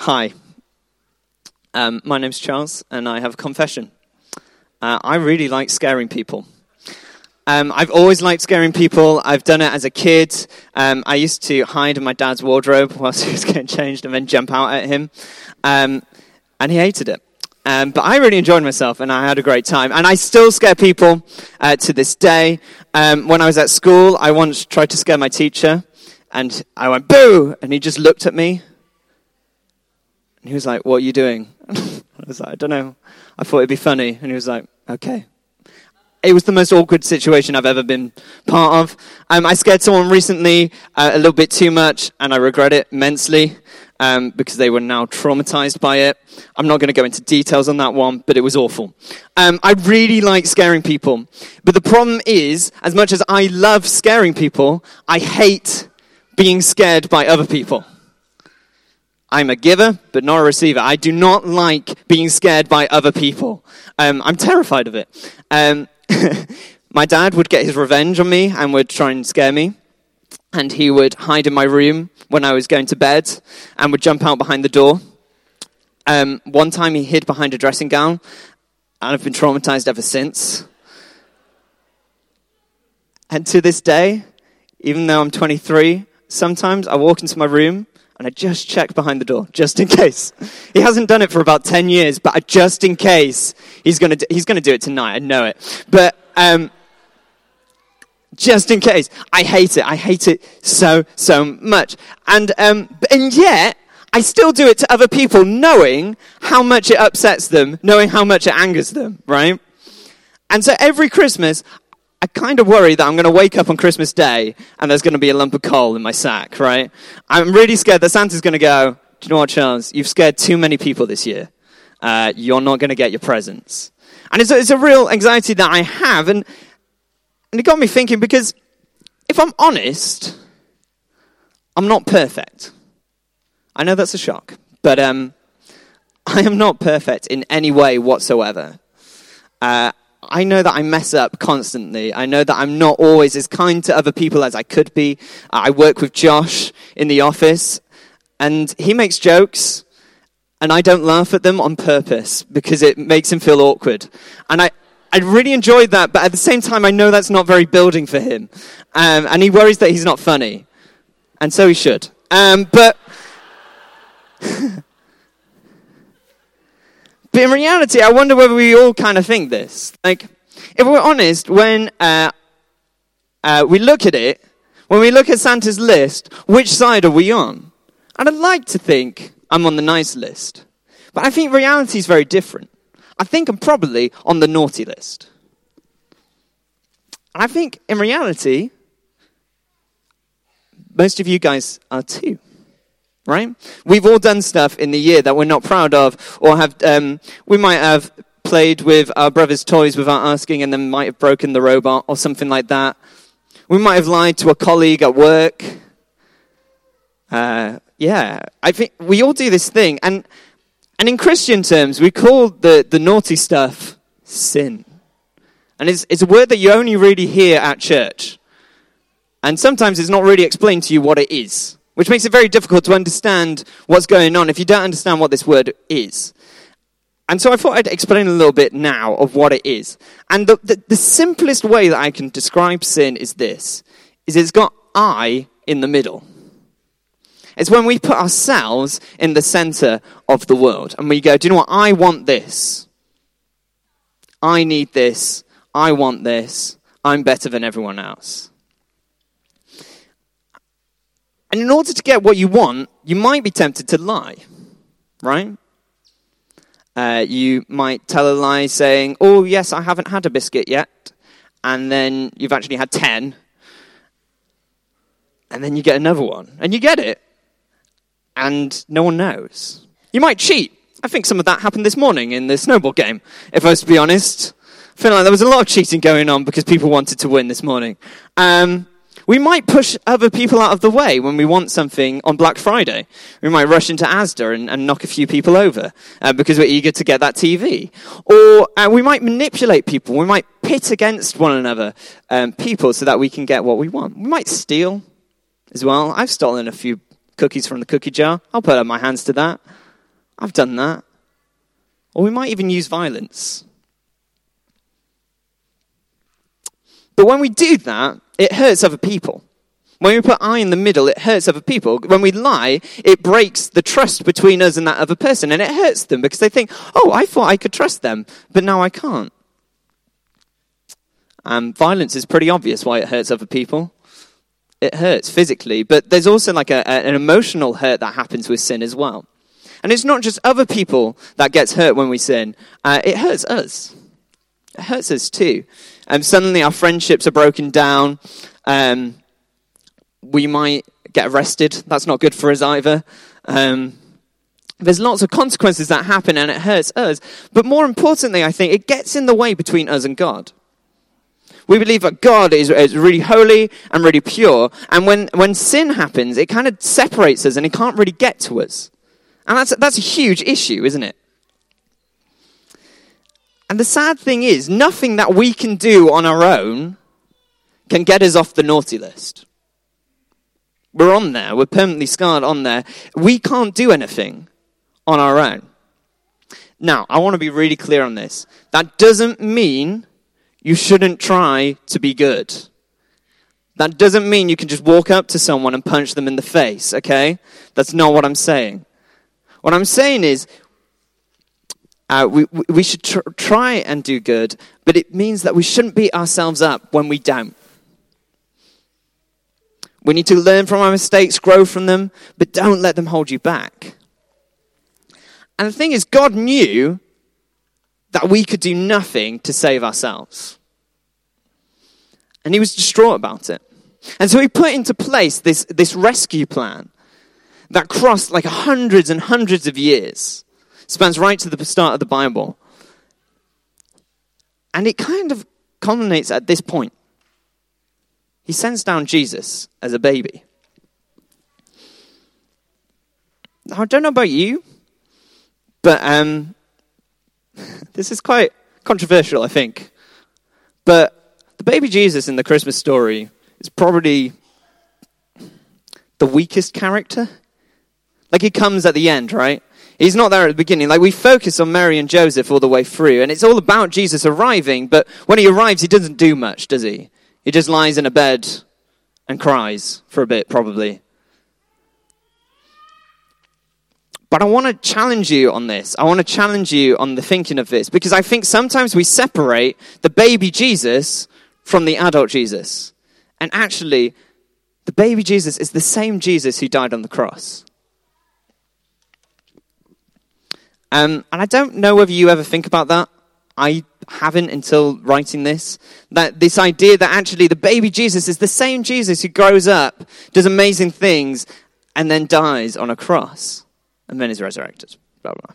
Hi, my name's Charles, and I have a confession. I really like scaring people. I've always liked scaring people. I've done it as a kid. I used to hide in my dad's wardrobe whilst he was getting changed and then jump out at him, and he hated it. But I really enjoyed myself, and I had a great time. And I still scare people to this day. When I was at school, I once tried to scare my teacher, and I went, "Boo!" And he just looked at me. And he was like, "What are you doing?" I was like, "I don't know. I thought it'd be funny." And he was like, "Okay." It was the most awkward situation I've ever been part of. I scared someone recently a little bit too much, and I regret it immensely because they were now traumatized by it. I'm not going to go into details on that one, but it was awful. I really like scaring people. But the problem is, as much as I love scaring people, I hate being scared by other people. I'm a giver, but not a receiver. I do not like being scared by other people. I'm terrified of it. My dad would get his revenge on me and would try and scare me. And he would hide in my room when I was going to bed and would jump out behind the door. One time he hid behind a dressing gown, and I've been traumatized ever since. And to this day, even though I'm 23, sometimes I walk into my room and I just check behind the door, just in case. He hasn't done it for about 10 years, but just in case, he's going to do it tonight. I know it. But just in case, I hate it. I hate it so much. And yet, I still do it to other people, knowing how much it upsets them, knowing how much it angers them, right? And so every Christmas, I kind of worry that I'm going to wake up on Christmas Day and there's going to be a lump of coal in my sack, right? I'm really scared that Santa's going to go, "Do you know what, Charles? You've scared too many people this year. You're not going to get your presents." And it's a real anxiety that I have. And it got me thinking, because if I'm honest, I'm not perfect. I know that's a shock, but I am not perfect in any way whatsoever. I know that I mess up constantly. I know that I'm not always as kind to other people as I could be. I work with Josh in the office, and he makes jokes, and I don't laugh at them on purpose because it makes him feel awkward. And I really enjoyed that, but at the same time, I know that's not very building for him. And he worries that he's not funny. And so he should. But in reality, I wonder whether we all kind of think this. Like, if we're honest, when we look at it, when we look at Santa's list, which side are we on? And I'd like to think I'm on the nice list. But I think reality is very different. I think I'm probably on the naughty list. And I think, in reality, most of you guys are too. Right? We've all done stuff in the year that we're not proud of, or we might have played with our brother's toys without asking and then might have broken the robot or something like that. We might have lied to a colleague at work. I think we all do this thing. And in Christian terms, we call the naughty stuff sin. And it's a word that you only really hear at church. And sometimes it's not really explained to you what it is, which makes it very difficult to understand what's going on if you don't understand what this word is. And so I thought I'd explain a little bit now of what it is. And the simplest way that I can describe sin is this, is it's got I in the middle. It's when we put ourselves in the center of the world. And we go, "Do you know what? I want this. I need this. I want this. I'm better than everyone else." And in order to get what you want, you might be tempted to lie, right? You might tell a lie saying, "Oh, yes, I haven't had a biscuit yet." And then you've actually had 10. And then you get another one. And you get it. And no one knows. You might cheat. I think some of that happened this morning in the snowball game, if I was to be honest. I feel like there was a lot of cheating going on because people wanted to win this morning. We might push other people out of the way when we want something on Black Friday. We might rush into Asda and knock a few people over because we're eager to get that TV. Or we might manipulate people. We might pit against one another people so that we can get what we want. We might steal as well. I've stolen a few cookies from the cookie jar. I'll put up my hands to that. I've done that. Or we might even use violence. But when we do that, it hurts other people. When we put I in the middle, it hurts other people. When we lie, it breaks the trust between us and that other person. And it hurts them because they think, oh, I thought I could trust them, but now I can't. Violence is pretty obvious why it hurts other people. It hurts physically, but there's also like an emotional hurt that happens with sin as well. And it's not just other people that gets hurt when we sin. It hurts us. It hurts us too. Suddenly our friendships are broken down. We might get arrested. That's not good for us either. There's lots of consequences that happen and it hurts us. But more importantly, I think, it gets in the way between us and God. We believe that God is really holy and really pure. And when sin happens, it kind of separates us and it can't really get to us. And that's a huge issue, isn't it? And the sad thing is, nothing that we can do on our own can get us off the naughty list. We're on there. We're permanently scarred on there. We can't do anything on our own. Now, I want to be really clear on this. That doesn't mean you shouldn't try to be good. That doesn't mean you can just walk up to someone and punch them in the face, okay? That's not what I'm saying. What I'm saying is, we should try and do good, but it means that we shouldn't beat ourselves up when we don't. We need to learn from our mistakes, grow from them, but don't let them hold you back. And the thing is, God knew that we could do nothing to save ourselves. And he was distraught about it. And so he put into place this rescue plan that crossed like hundreds and hundreds of years. Spans right to the start of the Bible. And it kind of culminates at this point. He sends down Jesus as a baby. Now, I don't know about you, but this is quite controversial, I think. But the baby Jesus in the Christmas story is probably the weakest character. Like, he comes at the end, right? He's not there at the beginning. Like, we focus on Mary and Joseph all the way through, and it's all about Jesus arriving, but when he arrives, he doesn't do much, does he? He just lies in a bed and cries for a bit, probably. But I want to challenge you on this. I want to challenge you on the thinking of this, because I think sometimes we separate the baby Jesus from the adult Jesus. And actually, the baby Jesus is the same Jesus who died on the cross. And I don't know whether you ever think about that. I haven't until writing this. That this idea that actually the baby Jesus is the same Jesus who grows up, does amazing things, and then dies on a cross. And then is resurrected. Blah, blah.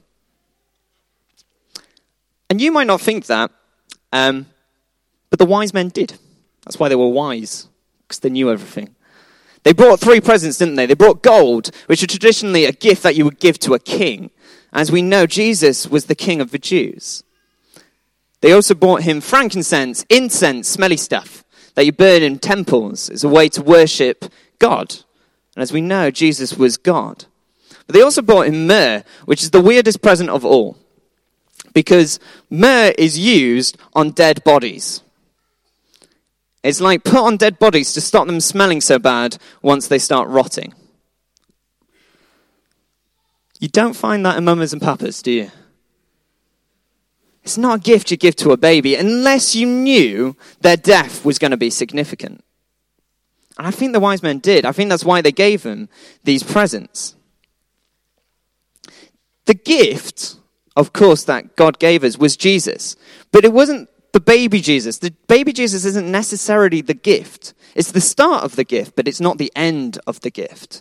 And you might not think that, but the wise men did. That's why they were wise, because they knew everything. They brought 3 presents, didn't they? They brought gold, which is traditionally a gift that you would give to a king. As we know, Jesus was the king of the Jews. They also brought him frankincense, incense, smelly stuff that you burn in temples as a way to worship God. And as we know, Jesus was God. But they also brought him myrrh, which is the weirdest present of all. Because myrrh is used on dead bodies. It's like put on dead bodies to stop them smelling so bad once they start rotting. You don't find that in mamas and papas, do you? It's not a gift you give to a baby unless you knew their death was going to be significant. And I think the wise men did. I think that's why they gave them these presents. The gift, of course, that God gave us was Jesus. But it wasn't the baby Jesus. The baby Jesus isn't necessarily the gift. It's the start of the gift, but it's not the end of the gift.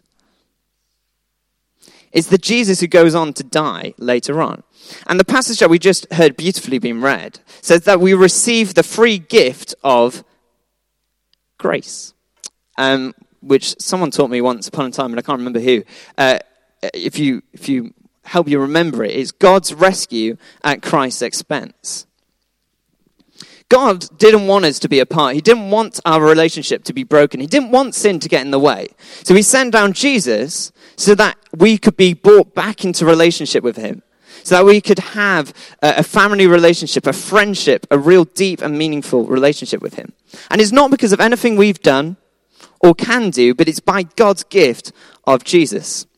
It's the Jesus who goes on to die later on. And the passage that we just heard beautifully being read says that we receive the free gift of grace, which someone taught me once upon a time, and I can't remember who. If you help you remember it, it's God's rescue at Christ's expense. God didn't want us to be apart. He didn't want our relationship to be broken. He didn't want sin to get in the way. So he sent down Jesus so that we could be brought back into relationship with him. So that we could have a family relationship, a friendship, a real deep and meaningful relationship with him. And it's not because of anything we've done or can do, but it's by God's gift of Jesus.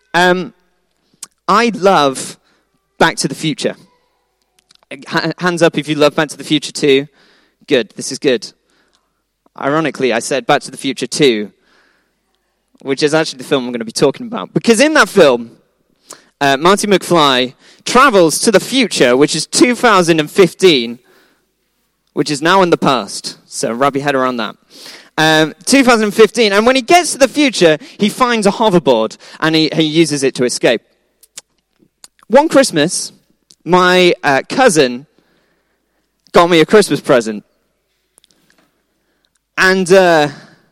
I love Back to the Future. Hands up if you love Back to the Future 2. Good, this is good. Ironically, I said Back to the Future 2, which is actually the film I'm going to be talking about. Because in that film, Marty McFly travels to the future, which is 2015, which is now in the past. So wrap your head around that. 2015, and when he gets to the future, he finds a hoverboard, and he uses it to escape. One Christmas, my cousin got me a Christmas present. And I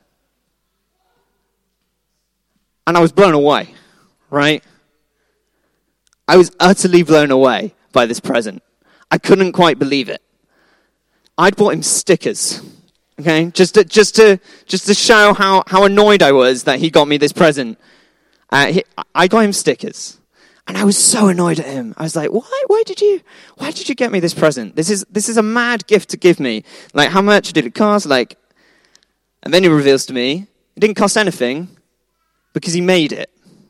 was blown away, right? I was utterly blown away by this present. I couldn't quite believe it. I'd bought him stickers, okay? Just to show how annoyed I was that he got me this present. I got him stickers. And I was so annoyed at him. I was like, why did you get me this present? This is a mad gift to give me. Like, how much did it cost? Like, and then he reveals to me, it didn't cost anything because he made it.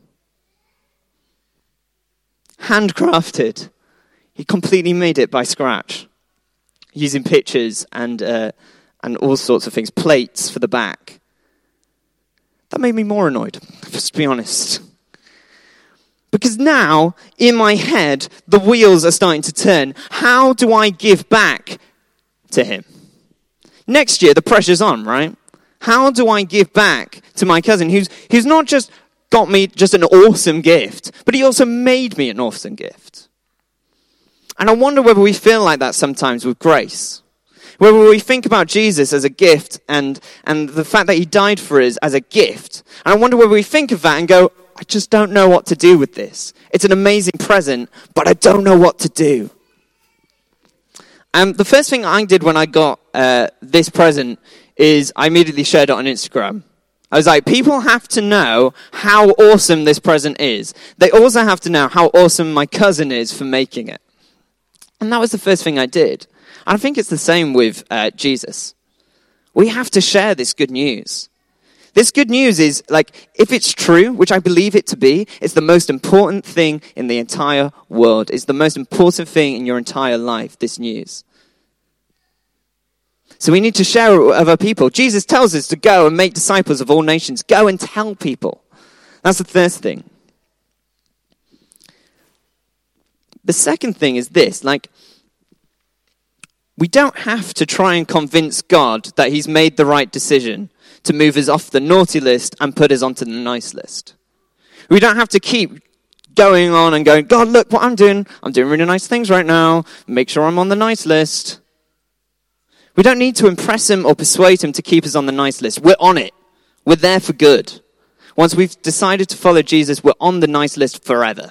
Handcrafted. He completely made it by scratch. Using pictures and all sorts of things. Plates for the back. That made me more annoyed, just to be honest. Because now, in my head, the wheels are starting to turn. How do I give back to him? Next year, the pressure's on, right? How do I give back to my cousin who's not just got me just an awesome gift, but he also made me an awesome gift? And I wonder whether we feel like that sometimes with grace. Whether we think about Jesus as a gift and the fact that he died for us as a gift. And I wonder whether we think of that and go, I just don't know what to do with this. It's an amazing present, but I don't know what to do. The first thing I did when I got this present is I immediately shared it on Instagram. I was like, people have to know how awesome this present is. They also have to know how awesome my cousin is for making it. And that was the first thing I did. And I think it's the same with Jesus. We have to share this good news. This good news is, like, if it's true, which I believe it to be, it's the most important thing in the entire world. It's the most important thing in your entire life, this news. So we need to share it with other people. Jesus tells us to go and make disciples of all nations. Go and tell people. That's the first thing. The second thing is this, like, we don't have to try and convince God that he's made the right decision to move us off the naughty list and put us onto the nice list. We don't have to keep going on and going, God, look what I'm doing. I'm doing really nice things right now. Make sure I'm on the nice list. We don't need to impress him or persuade him to keep us on the nice list. We're on it. We're there for good. Once we've decided to follow Jesus, we're on the nice list forever.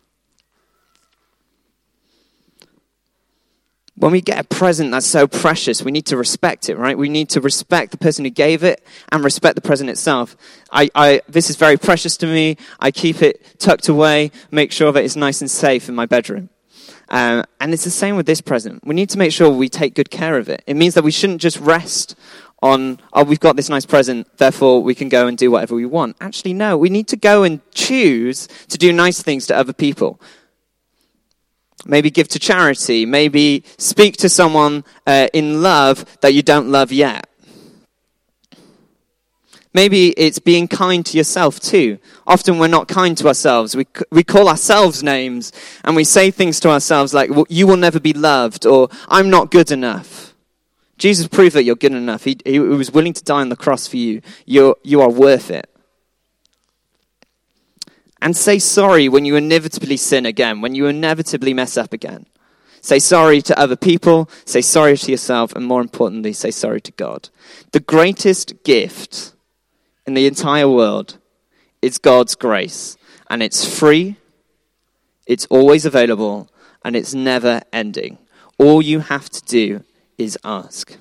When we get a present that's so precious, we need to respect it, right? We need to respect the person who gave it and respect the present itself. This is very precious to me. I keep it tucked away, make sure that it's nice and safe in my bedroom. And it's the same with this present. We need to make sure we take good care of it. It means that we shouldn't just rest on, oh, we've got this nice present, therefore we can go and do whatever we want. Actually, no, we need to go and choose to do nice things to other people. Maybe give to charity. Maybe speak to someone in love that you don't love yet. Maybe it's being kind to yourself too. Often we're not kind to ourselves. We call ourselves names and we say things to ourselves like, well, you will never be loved, or I'm not good enough. Jesus proved that you're good enough. He was willing to die on the cross for you. You are worth it. And say sorry when you inevitably sin again, when you inevitably mess up again. Say sorry to other people, say sorry to yourself, and more importantly, say sorry to God. The greatest gift in the entire world is God's grace. And it's free, it's always available, and it's never ending. All you have to do is ask.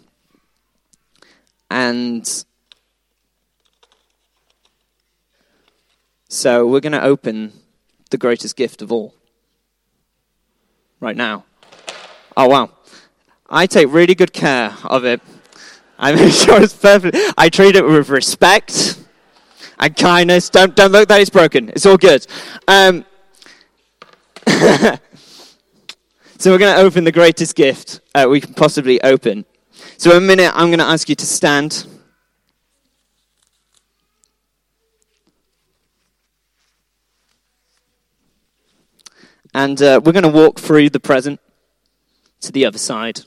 And So we're going to open the greatest gift of all. Right now. Oh, wow. I take really good care of it. I make sure it's perfect. I treat it with respect and kindness. Don't look that it's broken. It's all good. So we're going to open the greatest gift we can possibly open. So in a minute, I'm going to ask you to stand. And we're going to walk through the present to the other side.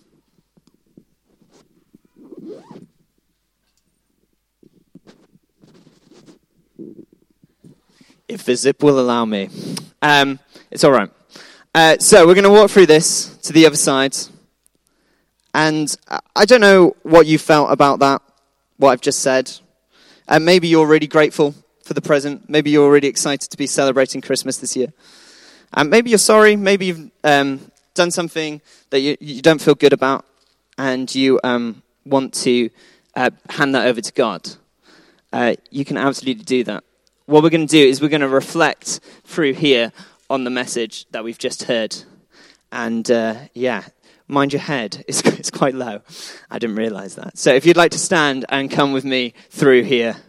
If the zip will allow me. It's all right. So we're going to walk through this to the other side. And I don't know what you felt about that, what I've just said. Maybe you're really grateful for the present. Maybe you're really excited to be celebrating Christmas this year. Maybe you're sorry. Maybe you've done something that you don't feel good about. And you want to hand that over to God. You can absolutely do that. What we're going to do is we're going to reflect through here on the message that we've just heard. And mind your head. It's quite low. I didn't realize that. So if you'd like to stand and come with me through here.